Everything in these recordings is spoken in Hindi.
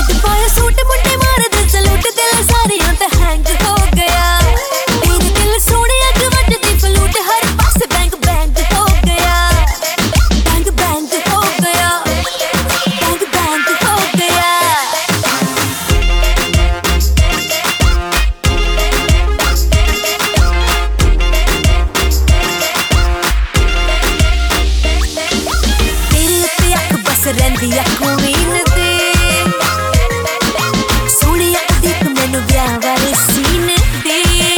रहंदिया क्वीन दे सोनिया देख मैनू ब्याह वाले सीन दे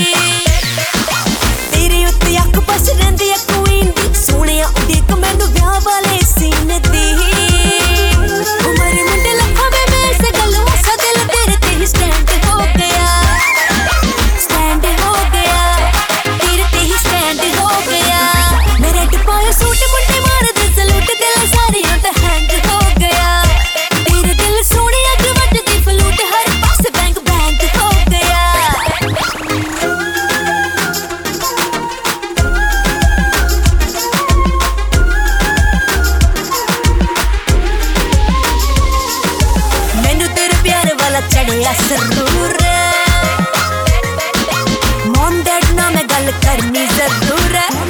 तेरे उत्ते अख बस रहंदिया क्वीन दी सोनिया देख मैनू ब्याह वाले सीन दे उमर मुंडे लखा में मैं से गलों सा दिल तेरे ते ही स्टैंड हो गया तेरे ते ही स्टैंड हो गया मेरे डिपाया सूट मुंडे मार दे सलूट दिल सारी ते हैंग हो गया तेरे दिल सोने अग वजदी फ्लूट हर पास बैंग बैंग हो गया मैनू तेरे प्यार वाला चढ़िया सरूर मॉम डैड ना मैं गल करनी जरूर है।